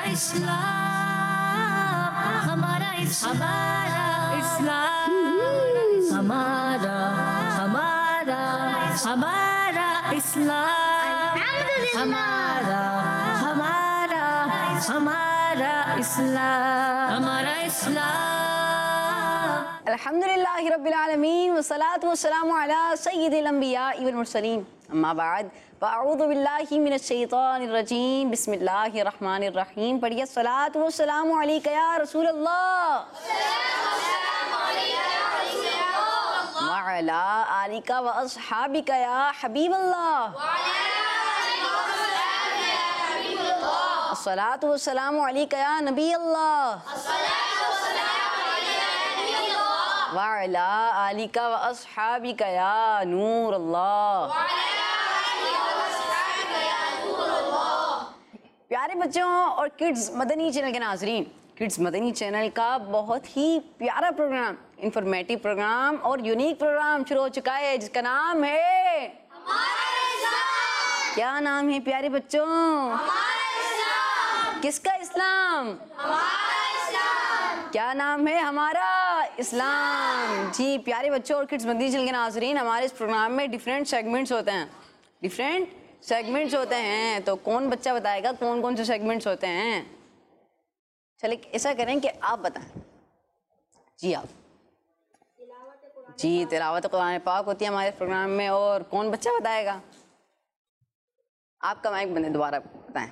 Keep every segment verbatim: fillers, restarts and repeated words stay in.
इस्लाम, हमारा इस्लाम, हमारा हमारा हमारा इस्लाम, हमारा हमारा हमारा इस्लाम, हमारा इस्लाम। अल्हम्दुलिल्लाहि रब्बिल आलमीन वस्सलातु वस्सलामु अला सय्यिदिल अंबिया वल मुरसलीन, अम्मा बाद फ़अऊज़ु बिल्लाहि मिनश शैतानिर रजीम, बिस्मिल्लाहिर रहमानिर रहीम। पढ़िए सलातु वस्सलामु अलैका या रसूल अल्लाह व अला आलिका व अस्हाबिका या हबीब अल्लाह। अस्सलातु वस्सलामु अलैका या नबी अल्लाह व अला आलिका व अस्हाबिका या नूर अल्लाह। प्यारे बच्चों और किड्स मदनी चैनल के नाज़रीन, किड्स मदनी चैनल का बहुत ही प्यारा प्रोग्राम, इंफॉर्मेटिव प्रोग्राम और यूनिक प्रोग्राम शुरू हो चुका है जिसका नाम है हमारा इस्लाम। क्या नाम है प्यारे बच्चों? हमारा इस्लाम। किसका इस्लाम? हमारा इस्लाम। क्या नाम है? हमारा इस्लाम। जी प्यारे बच्चों और किड्स मदनी चैनल के नाज़रीन, हमारे इस प्रोग्राम में डिफरेंट सेगमेंट्स होते हैं, डिफरेंट सेगमेंट्स होते हैं। तो कौन बच्चा बताएगा कौन कौन से सेगमेंट्स होते हैं? चलिए ऐसा करें कि आप बताएं। जी आप। जी तिलावत कुरान पाक होती है हमारे प्रोग्राम में। और कौन बच्चा बताएगा? आपका माइक बंद, दोबारा बताएं।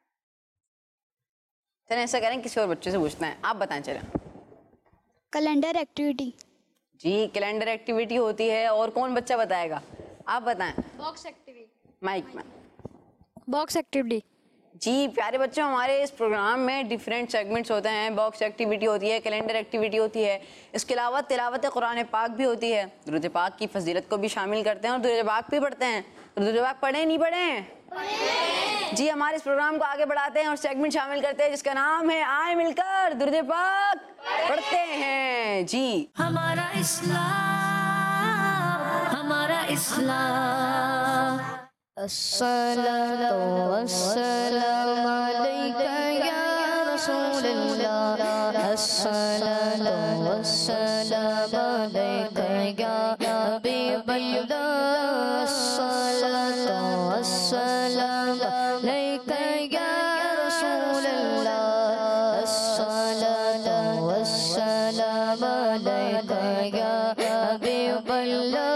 चलें ऐसा करें किसी और बच्चे से पूछते हैं, आप बताएं। चलें। Calendar activity. जी कैलेंडर एक्टिविटी होती है। और कौन बच्चा बताएगा? आप बताएं। Box activity. माइक में। Box activity. जी प्यारे बच्चों, हमारे इस प्रोग्राम में डिफरेंट सेगमेंट्स होते हैं। बॉक्स एक्टिविटी होती है, कैलेंडर एक्टिविटी होती है, इसके अलावा तिलावत कुरान पाक भी होती है। दुरूद पाक की फजीलत को भी शामिल करते हैं और दुरूद पाक भी पढ़ते हैं। दुरूद पाक पढ़े नहीं पढ़े? जी हमारे इस प्रोग्राम को आगे बढ़ाते हैं और सेगमेंट शामिल करते हैं जिसका नाम है आए मिलकर दुरूद पाक पढ़ते हैं। जी हमारा इस्लाम, हमारा इस्लाम। अस्सलातु वस्सलामु अलैका या रसूलल्लाह, अस्सलातु वस्सलामु अलैका या हबीबल्लाह, अस्सलातु वस्सलामु अलैका या रसूलल्लाह, अस्सलातु वस्सलामु अलैका या हबीबल्लाह,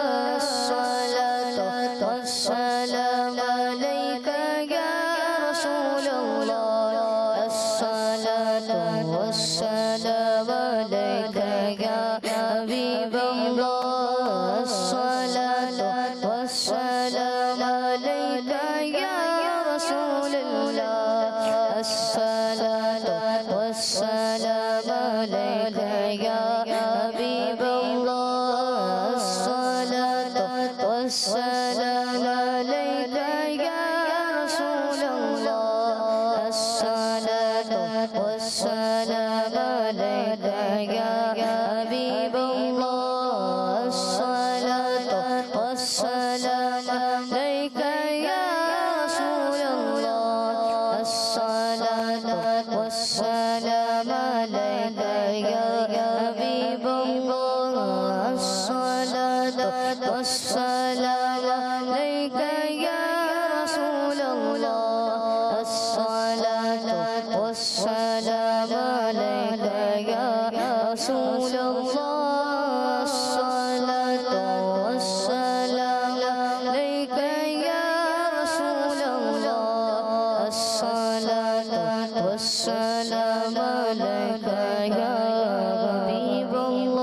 अस्सलाम अलैका या रसूल अल्लाह, अस्सलातु वस्सलाम अलैका या हबीब अल्लाह, अस्सलातु वस्सलाम अलैका या रसूल अल्लाह, अस्सलातु वस्सलाम अलैका या हबीब अल्लाह, अस्सलातु वस्सलाम अलैका या रसूल अल्लाह, अस्सलातु वस्सलाम अलैका या हबीब अल्लाह, अस्सलातु वस्सलाम अलैका या रसूल अल्लाह, अस्सलातु वस्सलाम अलैका या हबीब अल्लाह, अस्सलातु वस्सलाम अलैका या रसूल अल्लाह, अस्सलातु वस्सलाम अलैका या रसूल अल्लाह, अस्सलातु वस्सलाम अलैका या रसूल अल्लाह, अस्सलातु वस्सलाम अलैका या हबीब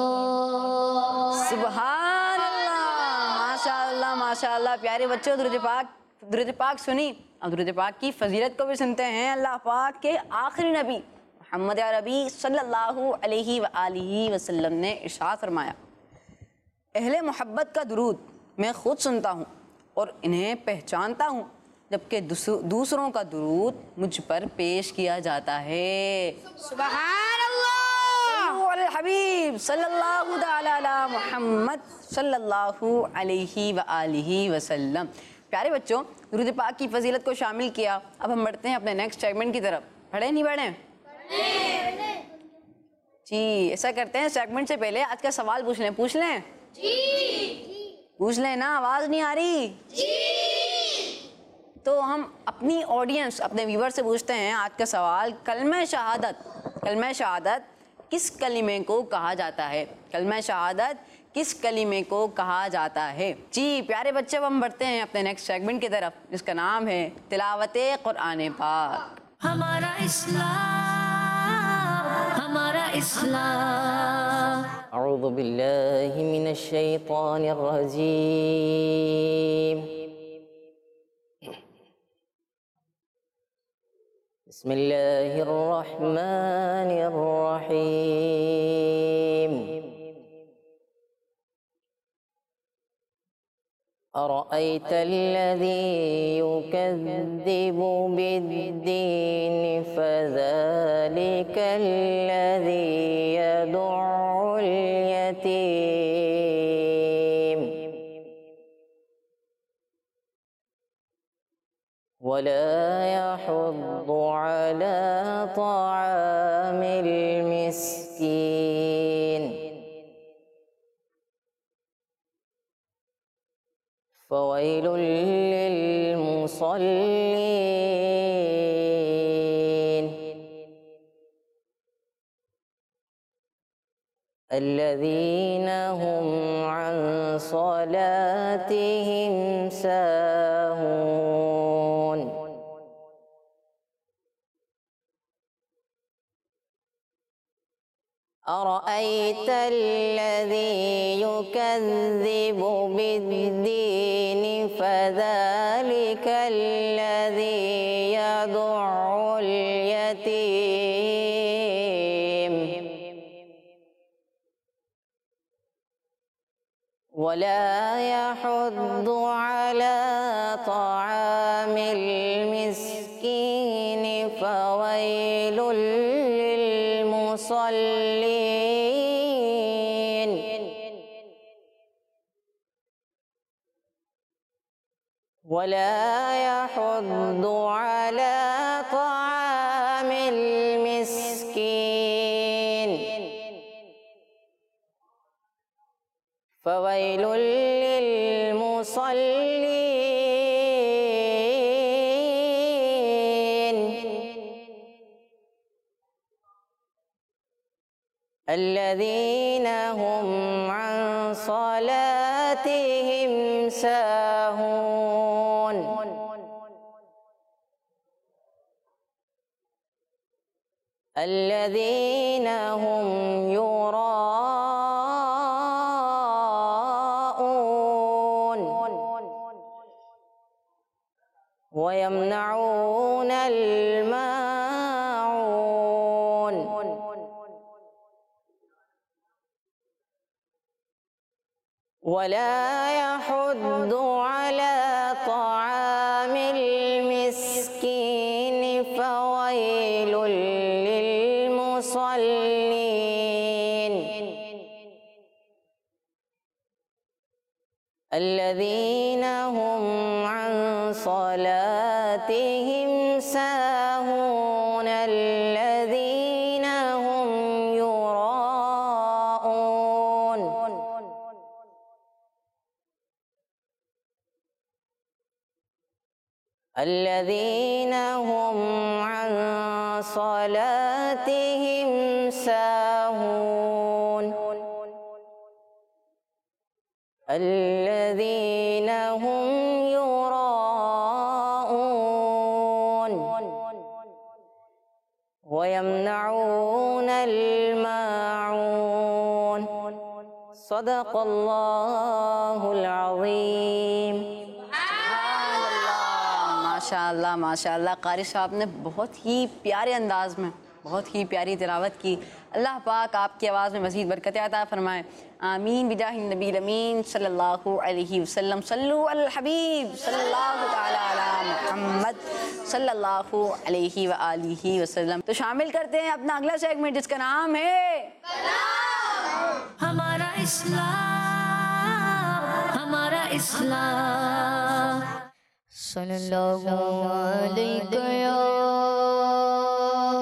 अल्लाह। सुभान अल्लाह, माशाअल्लाह माशाअल्लाह। प्यारे बच्चों दुरूद पाक दुरूद पाक सुनी, अब दुरूद पाक की फजीलत को भी सुनते हैं। अल्लाह पाक के आखिरी नबी मोहम्मद अरबी सल्लल्लाहु अलैहि व आलिहि वसल्लम ने इरशाद फरमाया, अहले मोहब्बत का दुरूद मैं खुद सुनता हूँ और इन्हें पहचानता हूँ, जबकि दूसरों का दुरूद मुझ पर पेश किया जाता है। सुभान अल्लाह। हबीब सल्लल्लाहु तआला अला मुहम्मद सल्लल्लाहु अलैहि व आलिहि वसल्लम। प्यारे बच्चों, दुरूद पाक की फजीलत को शामिल किया। अब हम बढ़ते हैं अपने नेक्स्ट सेगमेंट की तरफ। पढ़े नहीं पढ़े? जी, ऐसा करते हैं सेगमेंट से पहले आज का सवाल पूछ लें। पूछ लें? जी। पूछ लें ना, आवाज नहीं आ रही? जी। तो हम अपनी ऑडियंस, अपने व्यूवर से पूछते हैं आज का सवाल, कलमा शहादत, कलमा शहादत किस कलीमे को कहा जाता है? कलमा शहादत किस कलीमे को कहा जाता है? जी प्यारे बच्चे, अब हम बढ़ते हैं अपने नेक्स्ट सेगमेंट की तरफ, जिसका नाम है तिलावते कुरान पाक। हमारा इस्लाम, हमारा इस्लाम। अऊज़ु बिल्लाहि मिनश शैतानिर रजीम। बिस्मिल्लाहिर रहमानिर रहीम। أرأيت الذي يكذب بالدين فذلك الذي يدع اليتيم ولا يحض على طعام المسكين فويل للمصلين الذين هم عن صلاتهم ساهون أرأيت الذي يكذب بالدين فذلك الذي يدع اليتيم ولا يحض على طعام المسكين فويل للمصلين ولا يحض على طعام المسكين فويل للمصلين الذين هم عن صلاتهم ساهون الذين هم يراءون ويمنعون الماعون ولا يحض على طعام المسكين فويل للمصلين الذين هم عن صلاتهم ساهون الذين هم يراءون الذين هم عن صلاتهم ساهون الذين هم يراءون ويمنعون الماعون صدق الله العظيम। माशाअल्लाह माशाअल्लाह, कारी साहब ने बहुत ही प्यारे अंदाज में बहुत ही प्यारी तिलावत की। अल्लाह पाक आपकी आवाज़ में मज़ीद बरकत अता फरमाए। आमीन बिजाहि नबी अमीन सल्लल्लाहु अलैहि वसल्लम। सल्लु अल हबीब सल्लल्लाहु तआला अला मुहम्मद सल्लल्लाहु अलैहि व आलिहि वसल्लम। तो शामिल करते हैं अपना अगला सेगमेंट, जिसका नाम है हमारा इस्लाम, हमारा इस्लाम। सल्लल्लाहु अलैहि या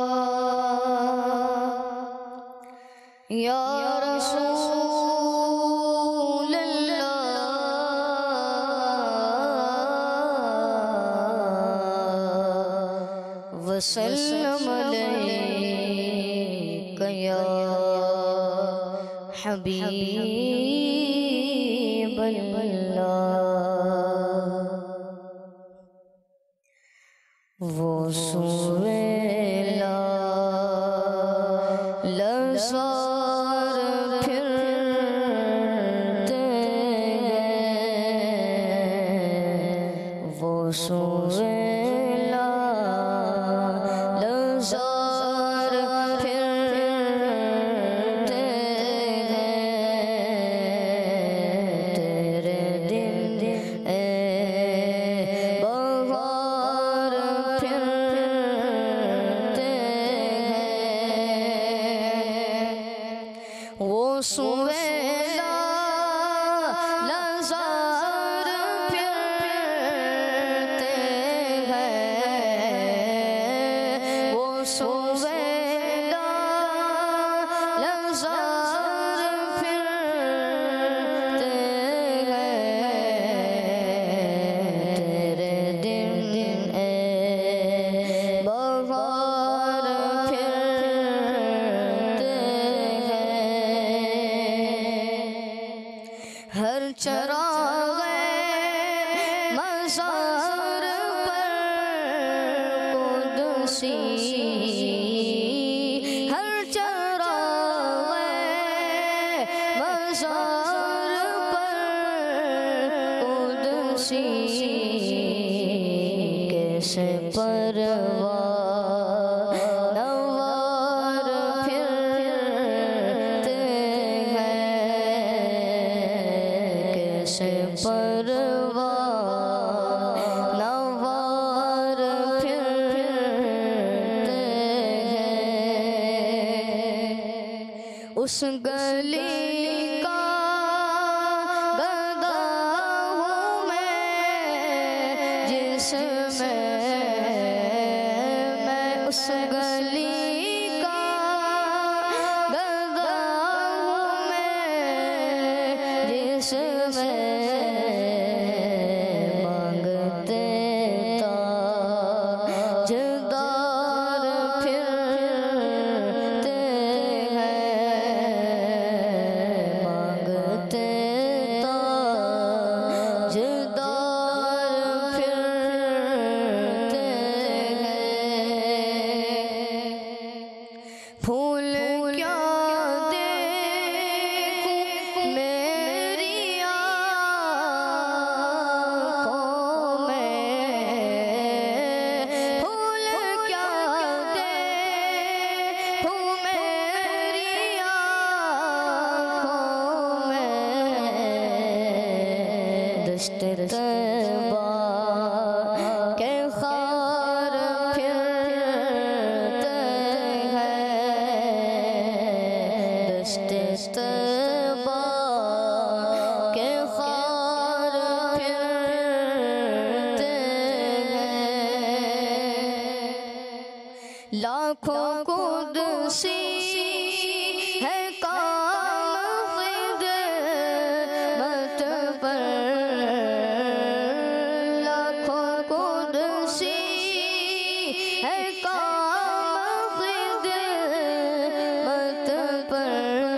वसल्लम अलैका या हबीबल्लाह। वो सुवेला लज़ार फिरते हैं, वो सुवेला लज़ार फिरते हैं, तेरे दिन ए बहार फिरते हैं, वो सुवेला लज़ार फिरते हैं, वो सुवेला लज़ार फिरते हैं, तेरे दिन ए बहार फिरते हैं, हर चराग़े मज़ार पर कुदसी, हर चराग़े मज़ार पर कुदसी, कैसे परवाह नवार फिरते हैं, कैसे परवाह नवार फिरते हैं, उस गली का गदा हूँ मैं जिसमें मैं, उस गली का गदा हूँ मैं जिसमें मांगते ताजदार फिरते हैं, मांगते ताजदार फिरते हैं, फूल क्या देखूं मेरी आँखों में, फूल क्या देखूं मेरी आँखों में, दश्त तैबा के खार फिरते हैं, दश्त तैबा के खार फिरते हैं, लाखों कुदसी है काम खिदमत पर, लाखों कुदसी है काम खिदमत पर,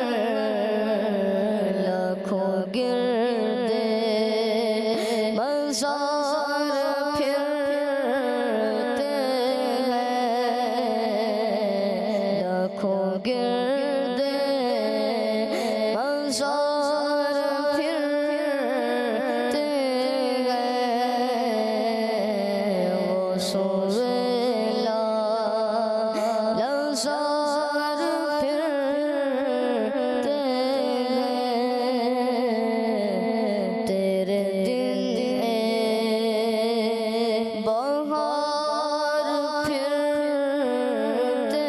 लाखों गिरदे मज़ार फिरते हैं, लाखों गिरदे मज़ार फिरते हैं, वो सुवेला लज़ार फिरते हैं, तेरे दिन ए बहार फिरते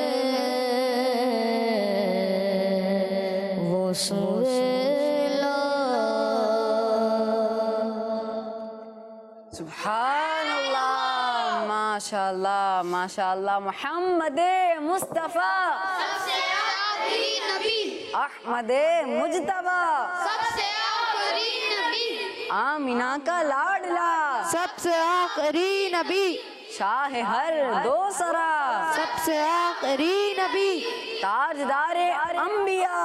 हैं, वो सुवेला। सुभान अल्लाह, माशाअल्लाह माशाअल्लाह, मोहम्मद मुस्तफ़ा सबसे आखिरी नबी, अहमद मुजतबा सबसे आखिरी नबी, आमीना का लाडला, सबसे आखिरी नबी, शाह हर दो सरा, सबसे आखिरी नबी, ताजदारे अंबिया,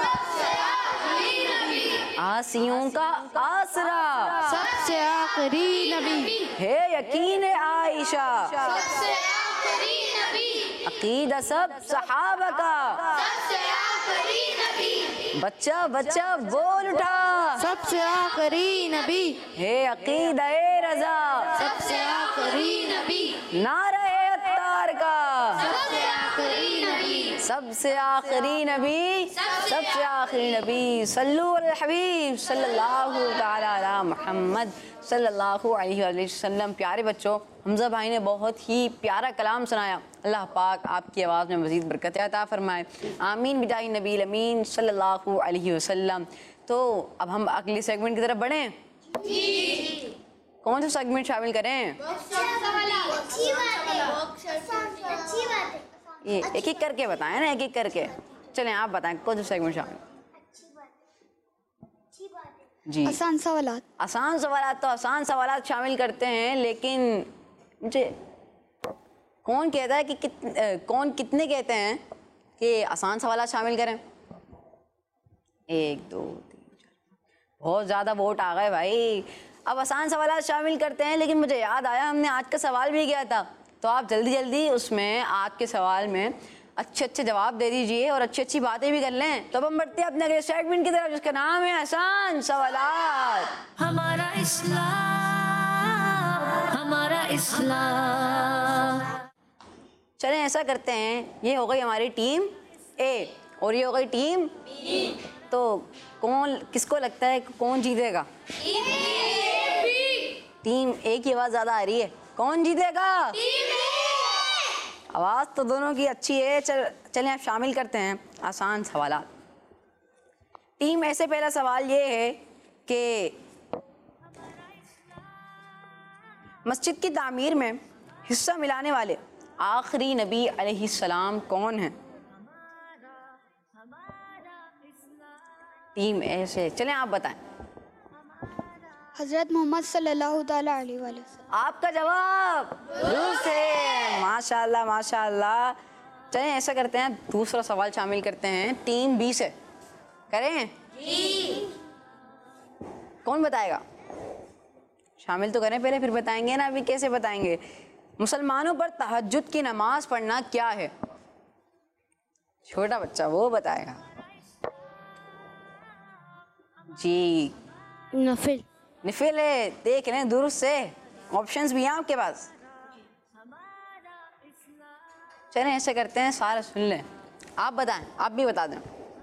आसियों का आसरा, सबसे आखिरी नबी, है यकीन आयशा, सबसे आखिरी नबी, अकीदा सब सहाबा का, सबसे आखिरी नबी, बच्चा बच्चा बोल उठा, सबसे आखिरी नबी, है अकीदा ए रजा, सबसे आखिरी नबी, नारा अत्तार का, सबसे आखिरी नबी, सबसे आखिरी नबी, सबसे आखिरी नबी, सल्लु अल हबीब सल्लल्लाहु ताला अला मुहम्मद सल्लल्लाहु अलैहि वसल्लम। प्यारे बच्चों, हमजा भाई ने बहुत ही प्यारा कलाम सुनाया। अल्लाह पाक आपकी आवाज़ में मज़ीद बरकत अता फरमाए, आमीन बिजाही नबी अमीन सल्लल्लाहु अलैहि वसल्लम। तो अब हम अगले सेगमेंट की तरफ बढ़ें। कौन सा सेगमेंट शामिल करें? अच्छी बात है, अच्छी बात है, ये एक एक करके बताएं ना, एक एक करके। चलें आप बताएं कौन सा सेगमेंट शामिल? जी, आसान सवालात। आसान सवालात। तो आसान सवालात शामिल करते हैं, लेकिन मुझे कौन कहता है कि कित, अ, कौन कितने कहते हैं कि आसान सवालात शामिल करें? एक दो तीन चार, बहुत ज़्यादा वोट आ गए भाई। अब आसान सवालात शामिल करते हैं, लेकिन मुझे याद आया हमने आज का सवाल भी किया था, तो आप जल्दी जल्दी उसमें आज के सवाल में अच्छे अच्छे जवाब दे दीजिए और अच्छी अच्छी बातें भी कर लें। तो अब हम बढ़ते हैं अपने अगले सेगमेंट की तरफ, जिसका नाम है आसान सवालात। हमारा इस्लाम, हमारा इस्लाम। चलें ऐसा करते हैं, ये हो गई हमारी टीम ए और ये हो गई टीम बी। तो कौन, किसको लगता है कौन जीतेगा? टीम ए की आवाज़ ज़्यादा आ रही है, कौन जीतेगा? आवाज़ तो दोनों की अच्छी है। चल चलें आप शामिल करते हैं आसान सवालात। टीम ऐसे पहला सवाल ये है कि मस्जिद की तामीर में हिस्सा मिलाने वाले आखिरी नबी अलैहिस्सलाम कौन हैं? टीम ऐसे, चलें आप बताएं। हज़रत मोहम्मद सल्लल्लाहु ताला अलैहि वसल्लम। आपका जवाब दुरुस्त है, माशाल्लाह माशाल्लाह। चलें ऐसा करते हैं, दूसरा सवाल शामिल करते हैं टीम बी से। करें जी। कौन बताएगा? शामिल तो करें पहले, फिर बताएंगे ना। अभी कैसे बताएंगे? मुसलमानों पर तहज्जुद की नमाज पढ़ना क्या है? छोटा बच्चा वो बताएगा जी। नफिल, निफिल है, देख लें दुरुस्त से। ऑप्शंस भी हैं आपके पास। चलें ऐसे करते हैं, सारे सुन लें। आप बताएं, आप भी बता दें।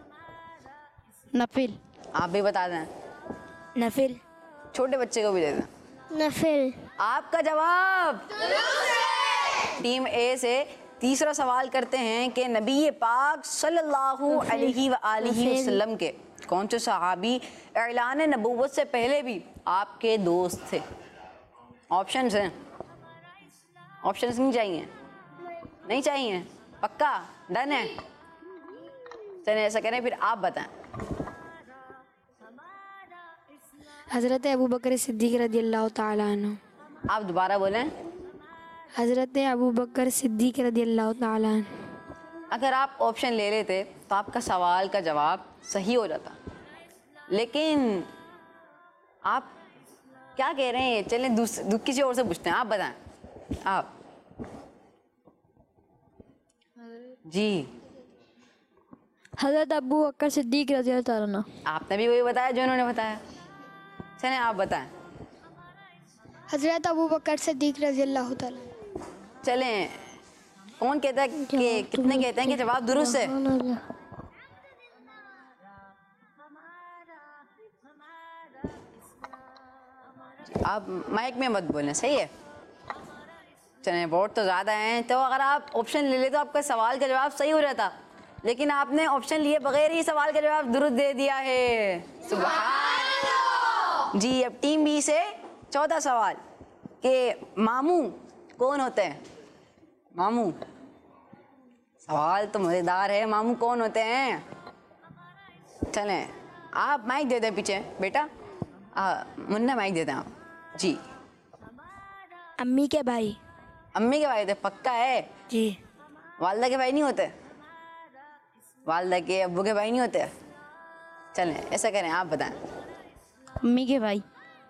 नफिल, आप भी बता दें। नफिल, छोटे बच्चे को भी दे दें। नफिल, आपका जवाब टीम ए से। तीसरा सवाल करते हैं कि नबी पाक सल्लल्लाहु अलैहि वआलिहि वसल्लम के कौन से सहाबी ऐलान नबूवत से पहले भी आपके दोस्त थे? ऑप्शंस हैं, ऑप्शंस नहीं चाहिए? नहीं चाहिए? पक्का डन है? चलिए ऐसा करें, फिर आप बताएं। हज़रत अबू बकर सिद्दीक़ रज़ियल्लाहु ताला अन्हु। आप दोबारा बोलें। हज़रत अबू बकर सिद्दीक़ रज़ियल्लाहु ताला अन्हु। अगर आप ऑप्शन ले लेते तो आपका सवाल का जवाब सही हो जाता, लेकिन आप क्या कह रहे हैं? चलें दूसरे किसी और से पूछते हैं। आप बताएं। आप जी। हज़रत अबू बकर सिद्दीक़ रज़ियल्लाहु ताला अन्हु। आपने भी वही बताया जो उन्होंने बताया। चलें आप बताएं। हज़रत अबू बकर सिद्दीक़ रज़ियल्लाहु ताला। चलें, कौन कहता है कि कितने कहते हैं कि जवाब दुरुस्त है? आप माइक में मत बोलें, सही है? चलें, वोट तो ज़्यादा हैं, तो अगर आप ऑप्शन ले ले तो आपका सवाल का जवाब सही हो जाता, लेकिन आपने ऑप्शन लिए बगैर ही सवाल का जवाब दुरुस्त दे दिया है। सुभान जी। अब टीम बी से चौथा सवाल कि मामू कौन होते हैं? मामू, सवाल तो मज़ेदार है। मामू कौन होते हैं? चलें आप माइक दे दें पीछे बेटा। आ, मुन्ना माइक दे दें आप जी। अम्मी के भाई। अम्मी के भाई होते, पक्का है? जी। वालदा के भाई नहीं होते? वालदा के अब्बू के भाई नहीं होते? चलें ऐसा करें, आप बताएं। अम्मी के भाई।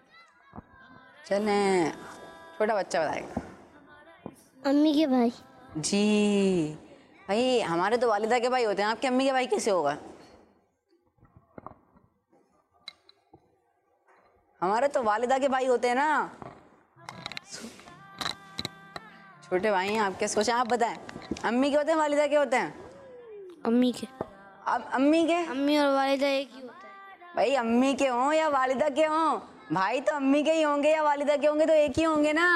चलें, छोटा बच्चा बताएगा। अम्मी के भाई। जी भाई, हमारे तो वालिदा के भाई होते हैं, आपके अम्मी के भाई कैसे होगा? हमारे तो वालिदा के भाई होते हैं ना। छोटे भाई हैं आपके, सोचें, आप बताएं। अम्मी के होते हैं, वालिदा के होते हैं? अम्मी के। अब अम्मी के? अम्मी और वालिदा एक ही होता है। भाई अम्मी के हों या वालिदा के हों, भाई तो अम्मी के ही होंगे या वालिदा के होंगे, तो एक ही होंगे ना।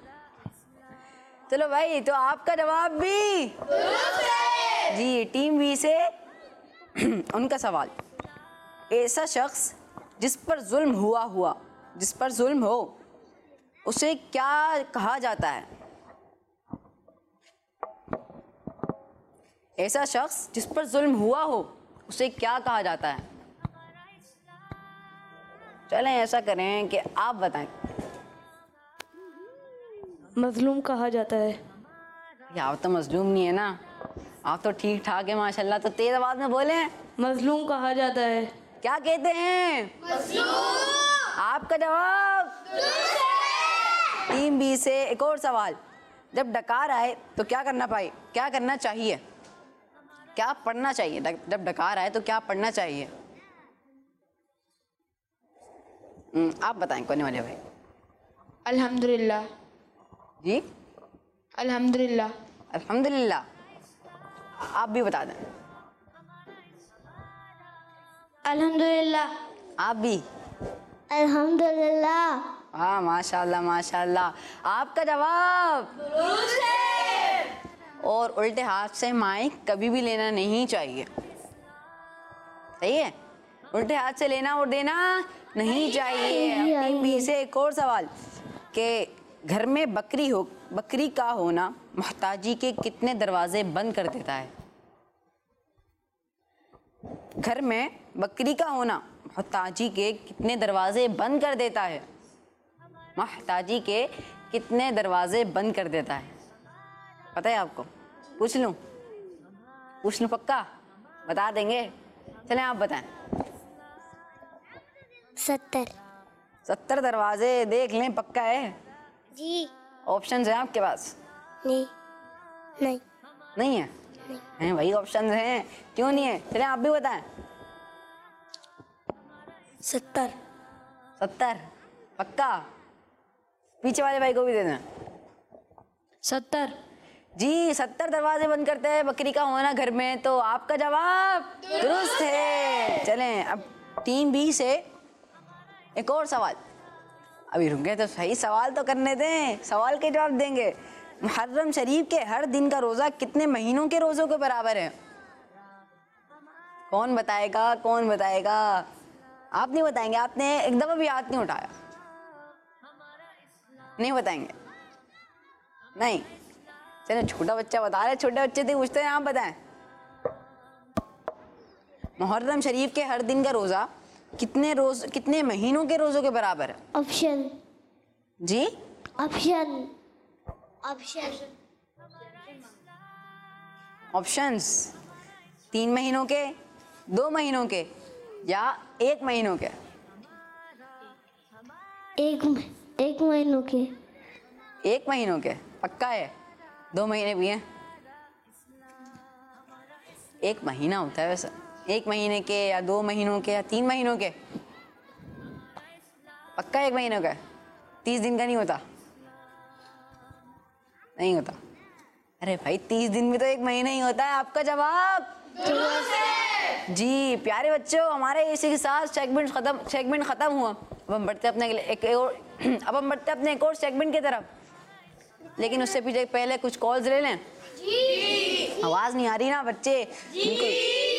चलो भाई, तो आपका जवाब भी जी। टीम बी से उनका सवाल, ऐसा शख्स जिस पर जुल्म हुआ हुआ जिस पर जुल्म हो उसे क्या कहा जाता है? ऐसा शख्स जिस पर जुल्म हुआ हो उसे क्या कहा जाता है? चलें ऐसा करें कि आप बताएं। मजलूम कहा जाता है। या आप तो मजलूम नहीं है ना, आप तो ठीक ठाक है माशाल्लाह, तो तेज आवाज में बोले। मजलूम कहा जाता है। क्या कहते हैं? मजलूम। आपका जवाब टीम बी से एक और सवाल, जब डकार आए तो क्या करना पाए क्या करना चाहिए क्या पढ़ना चाहिए? जब डकार आए तो क्या पढ़ना चाहिए? आप बताएं कोने वाले भाई। अल्हम्दुलिल्लाह। जी अल्हम्दुलिल्लाह। अल्हम्दुलिल्लाह। आप भी बता दें। अल्हम्दुलिल्लाह। आप भी? अल्हम्दुलिल्लाह। हाँ माशाल्लाह माशाल्लाह, आपका जवाब और उल्टे हाथ से माइक कभी भी लेना नहीं चाहिए, सही है? उल्टे हाथ से लेना और देना नहीं चाहिए। टीम बी से एक और सवाल कि घर में बकरी हो बकरी का होना मोहताजी के कितने दरवाजे बंद कर देता है? घर में बकरी का होना मोहताजी के कितने दरवाजे बंद कर देता है? मोहताजी के कितने दरवाजे बंद कर देता है? पता है आपको? पूछ लूं पूछ लूं पक्का बता देंगे? चलें आप बताएं। सत्तर। सत्तर दरवाजे, देख लें पक्का है? जी। ऑप्शंस हैं आपके पास? नहीं नहीं नहीं है? हैं वही ऑप्शंस हैं, क्यों नहीं है? चलें आप भी बताएं। सत्तर। सत्तर पक्का? पीछे वाले भाई को भी दे दें। सत्तर। जी सत्तर दरवाजे बंद करते हैं बकरी का होना घर में, तो आपका जवाब दुरुस्त है। चलें अब टीम बी से एक और सवाल। अभी रुके तो सही, सवाल तो करने दें, सवाल के जवाब देंगे। मुहर्रम शरीफ के हर दिन का रोज़ा कितने महीनों के रोज़ों के बराबर है? कौन बताएगा कौन बताएगा? आप नहीं बताएंगे? आपने एक दफ़ा भी हाथ नहीं उठाया। नहीं बताएंगे? नहीं? चलो छोटा बच्चा बता रहे, छोटे बच्चे थे पूछते हैं, आप बताएं। मुहर्रम शरीफ के हर दिन का रोज़ा कितने रोज कितने महीनों के रोज़ों के बराबर है? ऑप्शन। जी ऑप्शन। ऑप्शन। ऑप्शंस तीन महीनों के, दो महीनों के या एक महीनों के? एक एक महीनों के। एक महीनों के पक्का है? दो महीने भी हैं? एक महीना होता है वैसे, एक महीने के या दो महीनों के या तीन महीनों के? पक्का एक महीनों का? तीस दिन का नहीं होता? नहीं होता? अरे भाई तीस दिन में तो एक महीना ही होता है। आपका जवाब जी। प्यारे बच्चों, हमारे इसी के साथ सेगमेंट खत्म सेगमेंट खत्म हुआ। अब हम बढ़ते अपने एक और अब हम बढ़ते अपने एक और सेगमेंट की तरफ, लेकिन उससे पीछे पहले कुछ कॉल्स ले लें। जी। आवाज नहीं आ रही ना बच्चे? जी।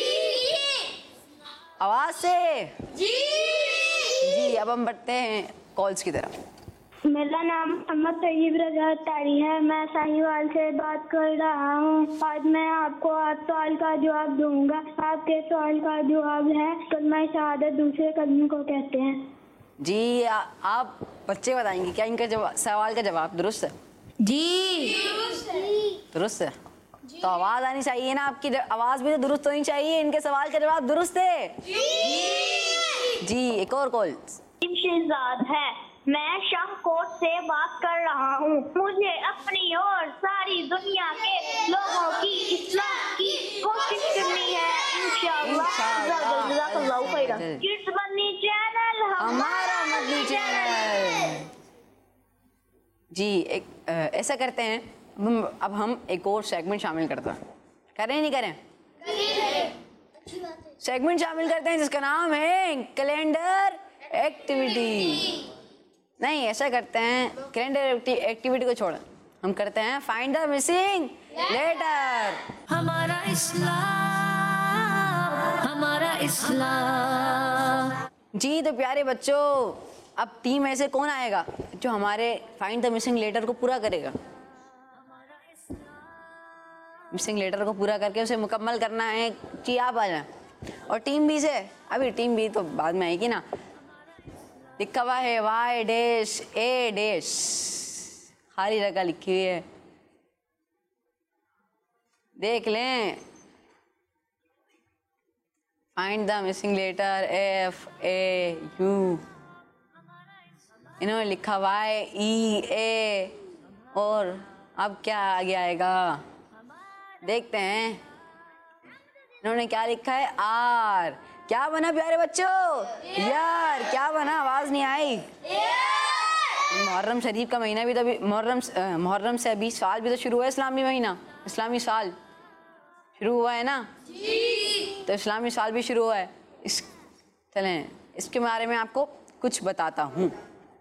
आवाज से जी। जी अब हम बढ़ते हैं कॉल्स की तरफ। मेरा नाम मोहम्मद तैयब रजा तारी है, मैं साहिवाल से बात कर रहा हूँ। आज मैं आपको आप सवाल का जवाब दूंगा। आपके सवाल का जवाब है कलमा शहादत दूसरे कलमे को कहते हैं। जी आ, आप बच्चे बताएंगे क्या इनका जवाब, सवाल का जवाब दुरुस्त है? जी। दुरुस्त है। तो आवाज आनी चाहिए ना, आपकी आवाज भी तो दुरुस्त होनी चाहिए। इनके सवाल का जवाब दुरुस्त है। जी, एक और कॉल। शहजाद है, मैं शाहकोट से बात कर रहा हूँ। मुझे अपनी और सारी दुनिया के लोगों की इस्लाह की कोशिश करनी है इंशाअल्लाह। जज़ाकल्लाहु खैरन। किड्स मदनी चैनल हमारा मदनी चैनल। जी, एक अ, ऐसा करते हैं, अब हम अब हम एक और सेगमेंट शामिल करते हैं। करें नहीं करें? सेगमेंट शामिल करते हैं जिसका नाम है कैलेंडर एक्टिविटी। नहीं, ऐसा करते हैं, कैलेंडर एक्टिविटी को छोड़ हम करते हैं फाइंड द मिसिंग लेटर। हमारा इस्लाम, हमारा इस्लाम। जी, तो प्यारे बच्चों, अब टीम में से कौन आएगा जो हमारे फाइंड द मिसिंग लेटर को पूरा करेगा? मिसिंग लेटर को पूरा करके उसे मुकम्मल करना है। जी, आप आ जाए। और टीम बी से, अभी टीम बी तो बाद में आएगी ना। लिखा हुआ है वाई डैश ए डैश, खाली जगह लिखी हुई है, देख लें। Find the missing letter F A U, इन्होंने लिखा वाई ई ए, और अब क्या आगे आएगा देखते हैं। इन्होंने क्या लिखा है? आर। क्या बना प्यारे बच्चों? यार। क्या बना? आवाज नहीं आई। मुहर्रम शरीफ का महीना भी तो अभी, मुहर्रम मुहर्रम से अभी साल भी तो शुरू हुआ है। इस्लामी महीना, इस्लामी साल शुरू हुआ है ना। तो इस्लामी साल भी शुरू हुआ है। इस चलें इसके बारे में आपको कुछ बताता हूँ।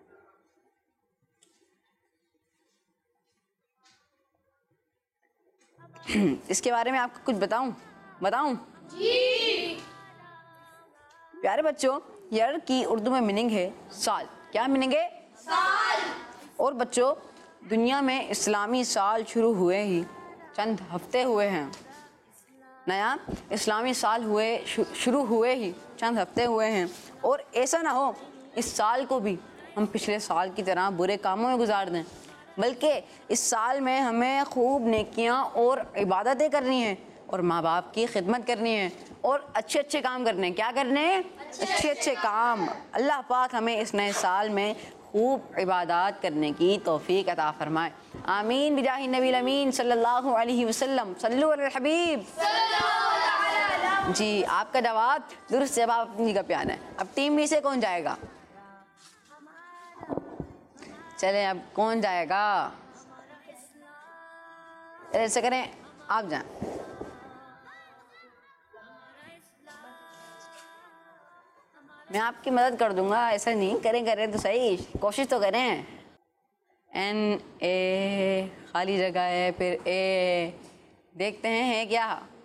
इसके बारे में आपको कुछ बताऊं बताऊं जी। प्यारे बच्चों, ईयर की उर्दू में मीनिंग है साल। क्या मीनिंग है? साल। और बच्चों, दुनिया में इस्लामी साल शुरू हुए ही चंद हफ्ते हुए हैं। नया इस्लामी साल हुए शुरू हुए ही चंद हफ्ते हुए हैं। और ऐसा ना हो इस साल को भी हम पिछले साल की तरह बुरे कामों में गुजार दें, बल्कि इस साल में हमें खूब नेकियां और इबादतें करनी हैं, और माँ बाप की खिदमत करनी है, और अच्छे अच्छे काम करने हैं। क्या करने हैं? अच्छे अच्छे काम। अल्लाह पाक हमें इस नए साल में खूब इबादत करने की तौफीक अता फरमाए। आमीन बिजाहि नबी अमीन सल्लल्लाहु अलैहि वसल्लम। सल्लु अलल हबीब। जी, आपका जवाब दुरुस्त जवाब अपनी का प्यार है। अब टीम बी से कौन जाएगा? चलें, अब कौन जाएगा? ऐसे करें, आप जाएं। मैं आपकी मदद कर दूंगा, ऐसा नहीं। करें करें तो सही, कोशिश तो करें। एन ए खाली जगह है, फिर ए देखते हैं है क्या।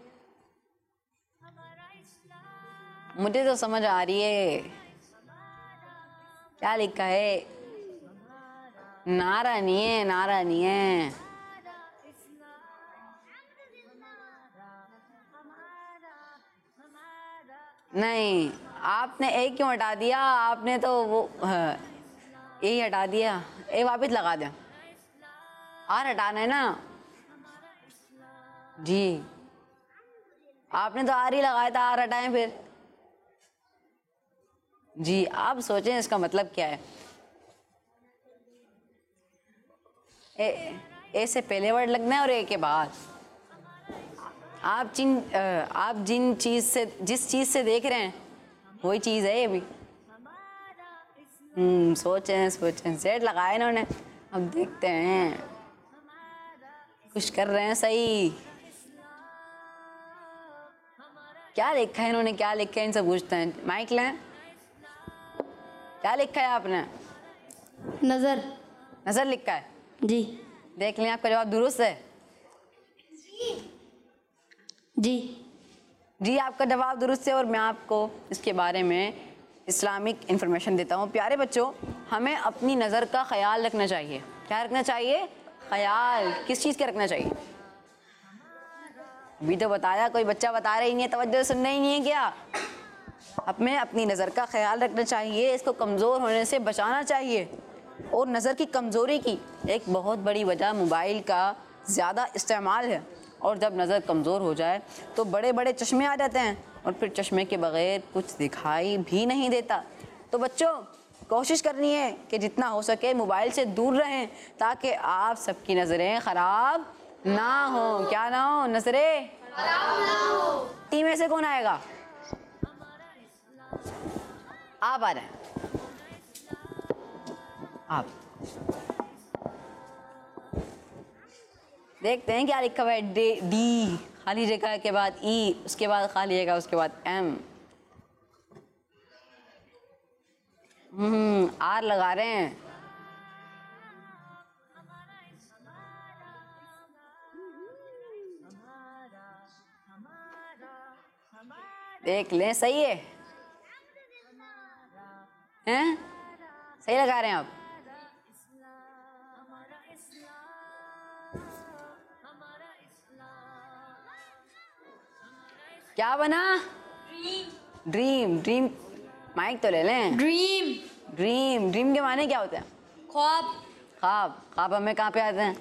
मुझे तो समझ आ रही है क्या लिखा है। नारा नहीं है, नारा नहीं है। नहीं, आपने ए क्यों हटा दिया? आपने तो वो ए हटा दिया। ए वापस लगा दिया। आर हटाना है ना जी। आपने तो आर ही लगाया था, आर हटाएं फिर। जी, आप सोचें इसका मतलब क्या है। ए, ए से पहले वर्ड लगना है और ए के बाद। आप जिन आप जिन चीज से जिस चीज से देख रहे हैं वही चीज है ये भी। हम्म सोचें सोचें सेट लगाया इन्होंने। अब देखते हैं, कुछ कर रहे हैं सही। क्या लिखा है इन्होंने? क्या लिखा है इनसे पूछते हैं। माइक लें। क्या लिखा है आपने? नज़र। नजर लिखा है जी। देख लें, आपका जवाब दुरुस्त है जी। जी, आपका जवाब दुरुस्त है। और मैं आपको इसके बारे में इस्लामिक इंफॉर्मेशन देता हूँ। प्यारे बच्चों, हमें अपनी नज़र का ख्याल रखना चाहिए। क्या रखना चाहिए? ख्याल। किस चीज़ का रखना चाहिए? अभी तो बताया, कोई बच्चा बता रहा ही नहीं है, तवज्जो सुनना ही नहीं है क्या? हमें अपनी नज़र का ख्याल रखना चाहिए, इसको कमज़ोर होने से बचाना चाहिए। और नज़र की कमज़ोरी की एक बहुत बड़ी वजह मोबाइल का ज़्यादा इस्तेमाल है। और जब नज़र कमज़ोर हो जाए तो बड़े बड़े चश्मे आ जाते हैं और फिर चश्मे के बग़ैर कुछ दिखाई भी नहीं देता। तो बच्चों कोशिश करनी है कि जितना हो सके मोबाइल से दूर रहें ताकि आप सबकी नज़रें ख़राब ना हो। क्या ना हो? नज़रें ख़राब ना हो। टीम में से कौन आएगा? आप आ रहे हैं, आप देखते हैं क्या लिखा हुआ है। डी, डी खाली जगह के बाद ई, उसके बाद खाली जगह, उसके बाद एम। हम्म आर लगा रहे हैं। देख लें, सही है, हैं? सही लगा रहे हैं आप। क्या बना? ड्रीम। ड्रीम माइक तो ले लें। ड्रीम ड्रीम ड्रीम के माने क्या होते हैं? ख्वाब। ख्वाब। ख्वाब हमें कहाँ पे आते हैं?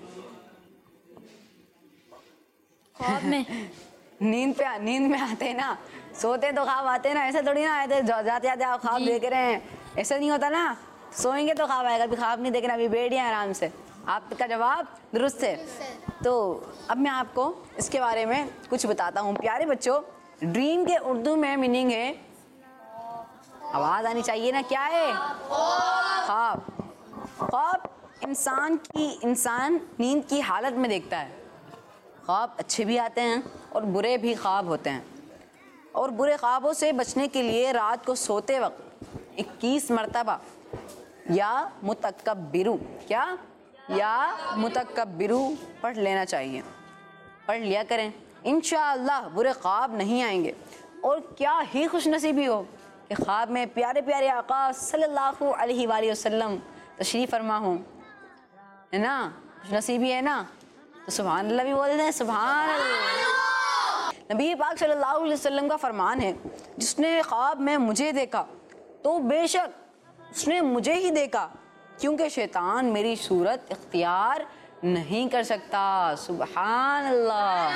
ख्वाब में नींद पे नींद में आते हैं ना। सोते तो ख्वाब आते हैं ना, ऐसे थोड़ी ना आए थे जाते जाते आप ख्वाब देख रहे हैं, ऐसा नहीं होता ना। सोएंगे तो ख्वाब आएगा, अभी ख्वाब नहीं देख रहे, अभी बैठ गए आराम से। आपका जवाब दुरुस्त है। तो अब मैं आपको इसके बारे में कुछ बताता हूँ। प्यारे बच्चों, ड्रीम के उर्दू में मीनिंग है, आवाज़ आनी चाहिए ना, क्या है? ख्वाब। ख्वाब इंसान की इंसान नींद की हालत में देखता है। ख्वाब अच्छे भी आते हैं और बुरे भी ख्वाब होते हैं। और बुरे ख्वाबों से बचने के लिए रात को सोते वक्त इक्कीस मरतबा या मुतकब्बिरू क्या या मुतकब्बिरू पढ़ लेना चाहिए। पढ़ लिया करें, इंशाअल्लाह बुरे ख्वाब नहीं आएंगे। और क्या ही खुशनसीबी हो कि ख्वाब में प्यारे प्यारे आका सल्लल्लाहु अलैहि वसल्लम तशरीफ़ फरमा हो, है ना? खुशनसीबी है ना? तो सुभान अल्लाह भी बोल दें, सुभान अल्लाह। नबी पाक सल्लल्लाहु अलैहि वसल्लम का फरमान है, जिसने ख्वाब में मुझे देखा तो बेशक उसने मुझे ही देखा, क्योंकि शैतान मेरी सूरत इख्तियार नहीं कर सकता। सुभान अल्लाह।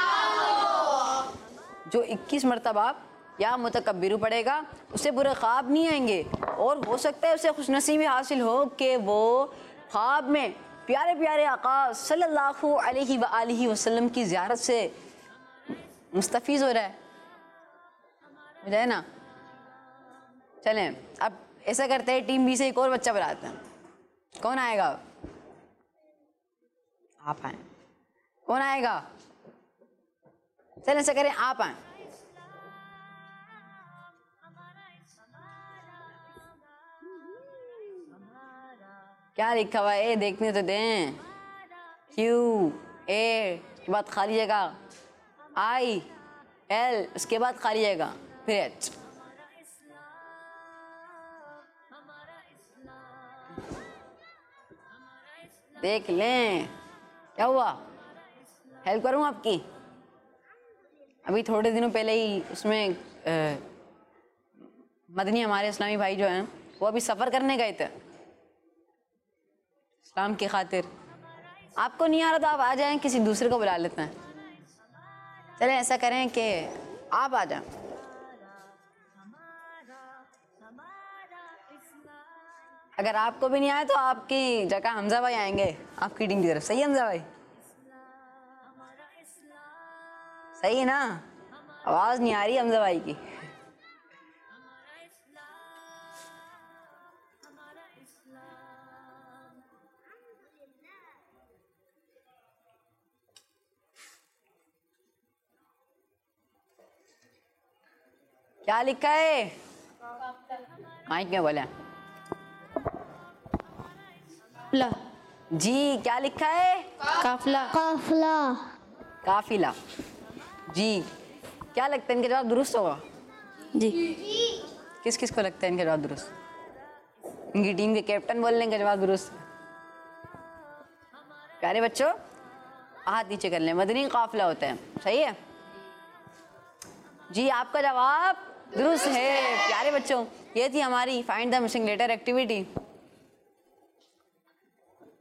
जो इक्कीस मरतबा या मुतकब्बिरू पड़ेगा उसे बुरे ख्वाब नहीं आएंगे। और हो सकता है उसे खुशनसीबी हासिल हो कि वो ख्वाब में प्यारे प्यारे आका सल्लल्लाहु अलैहि वआलिहि वसल्लम की ज़ियारत से मुस्तफ़ीज़ हो रहा है, मुझे है ना। चलें अब ऐसा करते हैं, टीम बी से एक और बच्चा बुलाते हैं। कौन आएगा? आप आए। कौन आएगा? चलें ऐसा करें, आप आए। क्या लिखा हुआ है देखने तो दें। क्यू ए के बाद खाली जगह, आई एल उसके बाद खाली जगह, फिर एच। देख लें क्या हुआ। हेल्प करूं आपकी? अभी थोड़े दिनों पहले ही उसमें आ, मदनी हमारे इस्लामी भाई जो हैं वो अभी सफ़र करने गए थे इस्लाम की खातिर। आपको नहीं आ रहा तो आप आ जाएं, किसी दूसरे को बुला लेते हैं। चलें ऐसा करें कि आप आ जाएं। अगर आपको भी नहीं आया तो आपकी जगह हमजा भाई आएंगे आपकी टीम की तरफ। सही है हमजा भाई? सही है ना? आवाज़ नहीं आ रही हमजा भाई की। क्या लिखा है माइक में बोले ला जी? क्या लिखा है? काफला। काफला। काफिला जी। क्या लगता है इनका जवाब दुरुस्त होगा? जी। किस किस को लगता है इनका जवाब दुरुस्त? इनकी टीम के कैप्टन बोल लेंगे जवाब दुरुस्त। प्यारे बच्चों हाथ नीचे कर लें। मदनी काफिला होता है। सही है जी, आपका जवाब दुरुस्त है। प्यारे बच्चों ये थी हमारी find the missing letter activity.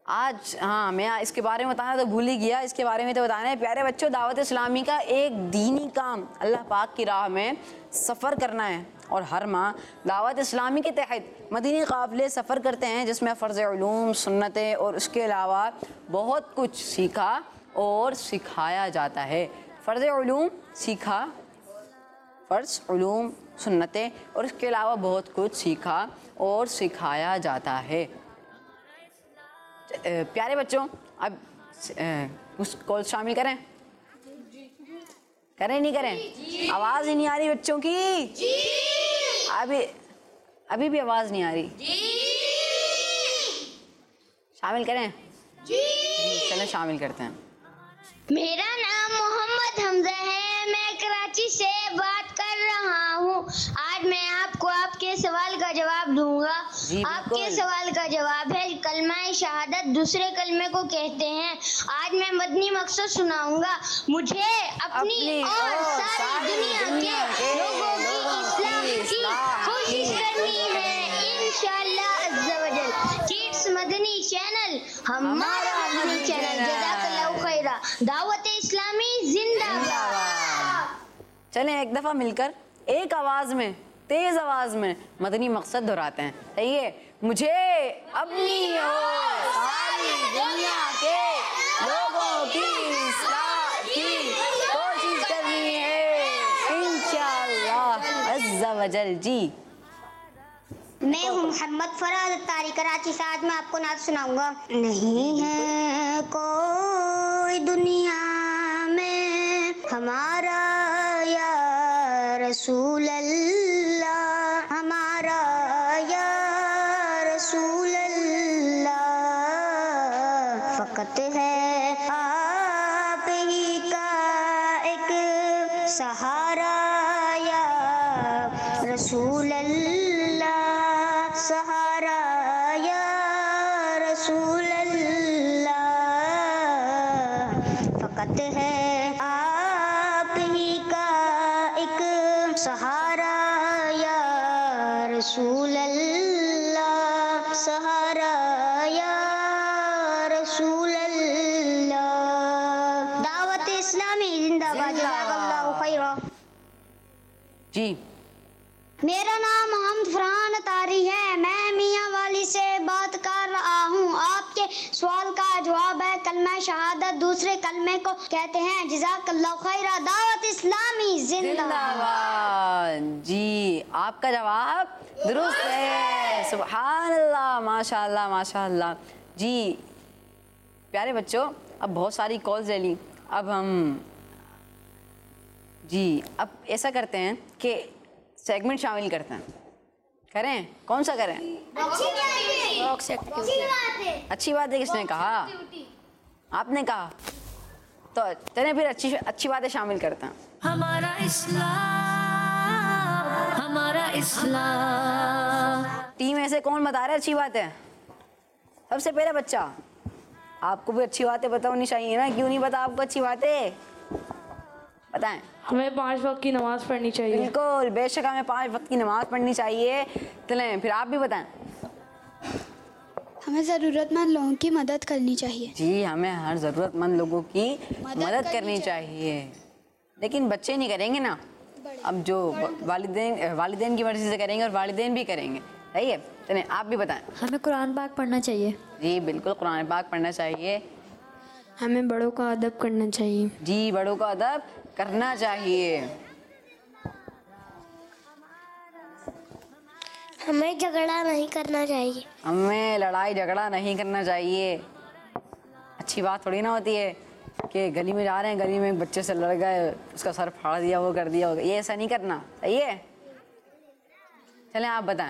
आज हाँ मैं इसके बारे में बताना तो भूल ही गया, इसके बारे में तो बताना है। प्यारे बच्चों, दावत इस्लामी का एक दीनी काम अल्लाह पाक की राह में सफ़र करना है और हर माह दावत इस्लामी के तहत मदीनी काफ़िले सफ़र करते हैं जिसमें फ़र्ज़ उलूम, सुन्नतें और उसके अलावा बहुत कुछ सीखा और सिखाया जाता है। फ़र्ज़ उलूम सीखा, फ़र्ज़ उलूम सुन्नतें और इसके अलावा बहुत कुछ सीखा और सिखाया जाता है। प्यारे बच्चों, अब उस कॉल शामिल करें करें नहीं करें? आवाज़ ही नहीं आ रही बच्चों की। अभी अभी भी आवाज़ नहीं आ रही। शामिल करें? चलें शामिल करते हैं। मेरा नाम मोहम्मद हमजा है, मैं कराची से बात कर रहा हूँ। आज मैं आपको आपके सवाल का जवाब दूंगा। आपके सवाल का जवाब है कलमा शहादत दूसरे कलमे को कहते हैं। आज मैं मदनी मकसद सुनाऊंगा। मुझे अपनी, अपनी और सारी दुनिया, दुनिया के लोगों की इस्लाह की कोशिश करनी है इंशाअल्लाह अज़्ज़ा वजल। किड्स मदनी चैनल हमारा मदनी चैनल। जज़ाकल्लाहु खैरा। दावत इस्लामी जिंदाबाद। चलें एक दफ़ा मिलकर एक आवाज़ में, तेज़ आवाज़ में मदनी मकसद दोहराते हैं। सही है? मुझे अपनी और सारी दुनिया के लोगों की इस्लाह की कोशिश करनी है इंशाअल्लाह अज़्ज़ा वजल। जी मैं हूँ मोहम्मद फराज तारी कराची से। आज मैं आपको नात सुनाऊंगा। नहीं है कोई दुनिया में हमारा या रसूल अल्लाह, हमारा या रसूल अल्लाह। फकत है आप ही का एक सहारा या रसूल अल्लाह, सहारा या रसूल अल्लाह। फकत है आप ही का एक सहारा या रसूल अल्लाह, सहारा या रसूल अल्लाह। दावत इस्लामी जिंदाबाद। जज़ाकल्लाहु खैरा। जी मेरा नाम मोहम्मद फरहान तारी है, मैं मियाँ वाली से बात कर रहा हूँ। आपके सवाल का जवाब है कलमा शहादत दूसरे कलमे को कहते हैं। जज़ाकल्लाहु खैरा। दावत इस्लामी जिंदाबाद। जी आपका जवाब दुरुस्त है। सुभान अल्लाह, माशाअल्लाह माशाअल्लाह। जी प्यारे बच्चों, अब बहुत सारी कॉल्स ले ली। अब हम जी अब ऐसा करते हैं कि सेगमेंट शामिल करते हैं। करें? कौन सा करें? अच्छी बात है। अच्छी बात है किसने कहा? आपने कहा। तो चलें फिर अच्छी अच्छी बातें शामिल करते हैं। हमारा इस्लाम, हमारा इस्लाम। टीम ऐसे कौन बता रहा है अच्छी बात है? सबसे पहले बच्चा, आपको भी अच्छी बातें पता होनी चाहिए ना। क्यों नहीं पता आपको अच्छी बातें? बताएं। हमें पांच वक्त की नमाज पढ़नी चाहिए। बिल्कुल, बेशक हमें पांच वक्त की नमाज पढ़नी चाहिए। चलें फिर आप भी बताएं। हमें ज़रूरतमंद लोगों की मदद करनी चाहिए। जी हमें हर ज़रूरतमंद लोगों की मदद, मदद करनी चाहिए। लेकिन बच्चे नहीं करेंगे ना, अब जो वालिदैन वालिदैन की मर्ज़ी से करेंगे और वालिदैन भी करेंगे। सही है? चलें आप भी बताएं। हमें कुरान पाक पढ़ना चाहिए। जी बिल्कुल, कुरान पाक पढ़ना चाहिए। हमें बड़ों का अदब करना चाहिए। जी बड़ों का अदब करना चाहिए। हमें झगड़ा नहीं करना चाहिए। हमें लड़ाई झगड़ा नहीं करना चाहिए। अच्छी बात थोड़ी ना होती है कि गली में जा रहे हैं, गली में एक बच्चे से लड़ गए, उसका सर फाड़ दिया, वो कर दिया, ये ऐसा नहीं करना। सही है? चलें आप बताएं।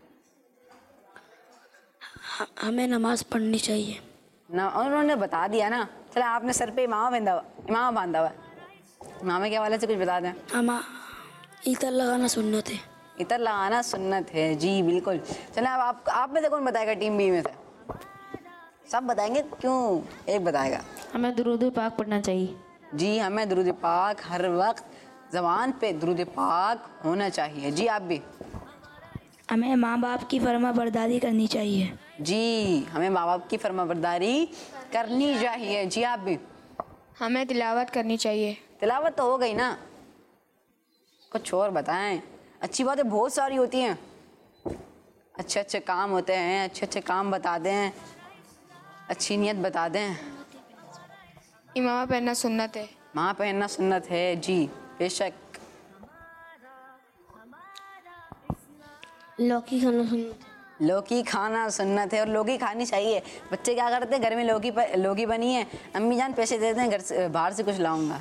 हमें नमाज पढ़नी चाहिए ना, उन्होंने बता दिया ना। चले आपने सर पे इमामा बांधा हुआ इमामा बांधा हुआ इमामे के हवाले से कुछ बता दें। हम इतर लगाना सुन्नत है। इतर लगाना सुन्नत है। जी बिल्कुल। चले अब आप आप में से कौन बताएगा? टीम बी में से सब बताएंगे? क्यों एक बताएगा? हमें दुरूद पाक पढ़ना चाहिए। जी हमें दुरूद पाक हर वक्त ज़बान पे दुरूद पाक होना चाहिए। जी आप भी। हमें माँ बाप की फरमा बरदारी करनी चाहिए। जी, हमें माँ बाप की फरमाबरदारी करनी चाहिए। जी आप भी? हमें तिलावत करनी चाहिए। तिलावत तो हो गई ना, कुछ और बताएं। अच्छी बातें बहुत सारी होती हैं, अच्छे अच्छे काम होते हैं, अच्छे अच्छे काम बता दें, अच्छी नीयत बता दें। इमामा पहनना सुन्नत है। माँ पहनना सुन्नत है। जी बेशक। लौकी खाना सुन्नत है। लौकी खाना सुन्नत है और लौकी खानी चाहिए। बच्चे क्या करते हैं, घर में लौकी प- लौकी बनी है, अम्मी जान पैसे देते हैं, घर से बाहर से कुछ लाऊंगा।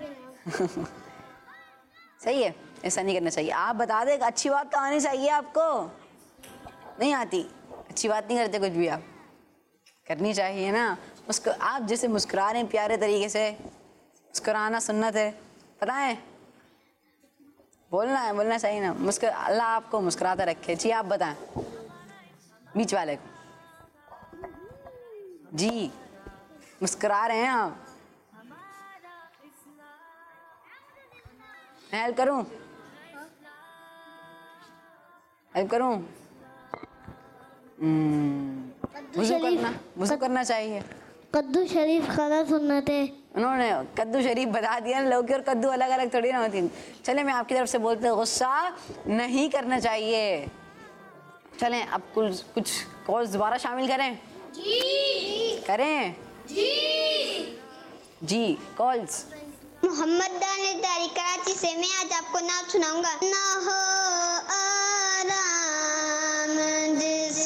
सही है, ऐसा नहीं करना चाहिए। आप बता दें, अच्छी बात तो आनी चाहिए आपको। नहीं आती, अच्छी बात नहीं करते कुछ भी, आप करनी चाहिए ना। मुस्कुर आप जैसे मुस्कुरा रहे हैं प्यारे तरीके से, मुस्कुराना सुन्नत है, पता है? बोलना है, बोलना चाहिए ना। मुस्कुर अल्लाह आपको मुस्कुराता रखे। जी आप बताएं, बीच वाले को। जी मुस्कुरा रहे हैं आप, मैं हेल्प करूं? हेल्प करूं? वुज़ू करना, वुज़ू करना चाहिए। कद्दू शरीफ खाना सुन्नत है। उन्होंने कद्दू शरीफ बता दिया। लौकी और कद्दू अलग अलग थोड़ी ना होती। चले मैं आपकी तरफ से बोलते हैं, गुस्सा नहीं करना चाहिए। चलें अब कुछ कुछ कॉल्स दोबारा शामिल करें। जी करें। जी जी कॉल्स। मोहम्मद दानिश दारी कराची से। मैं आज आपको नाम सुनाऊंगा। ना हो आराम जिस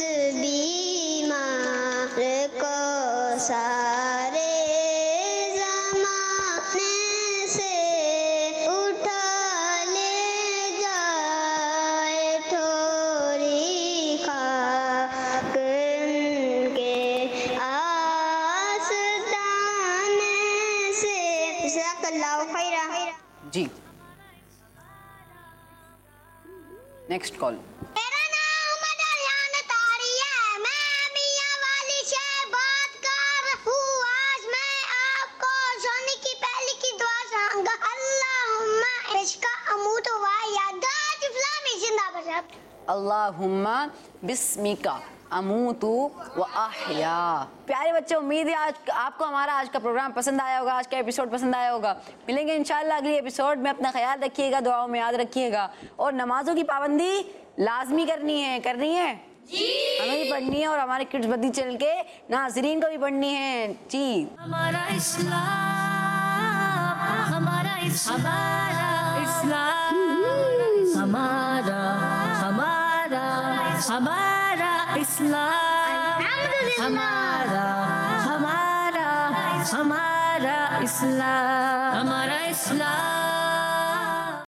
बीमार को सारे ज़माने से उठा ले जाए थोड़ी खाक उनके आस्ताने से। जज़ाकल्लाहु खैरा। जी नेक्स्ट कॉल। मेरा नाम मदरियान तारी है, मैं मियां वाली से बात कर हूँ। आज मैं आपको सोने की पहली की दुआ सुनाऊंगा। अल्लाहुम्मा इश्का अमूत व यादात इस्लामी जिंदाबाद। अल्लाहुम्मा बिस्मिका अमूतु व अहया। प्यारे बच्चे, उम्मीद है आज आपको हमारा आज का प्रोग्राम पसंद आया होगा, आज का एपिसोड पसंद आया होगा। मिलेंगे इंशाल्लाह अगली एपिसोड में। अपना ख्याल रखिएगा, दुआओं में याद रखिएगा, और नमाजों की पाबंदी लाजमी करनी है। करनी है जी, हमें भी पढ़नी है और हमारे किड्स बद्दी चैनल के नाज़रीन को भी पढ़नी है। जी हमारा इस्लाम, हमारा इस्लाम, हमारा हमारा हमारा इस्लाम, हमारा हमारा हमारा इस्लाम, हमारा इस्लाम।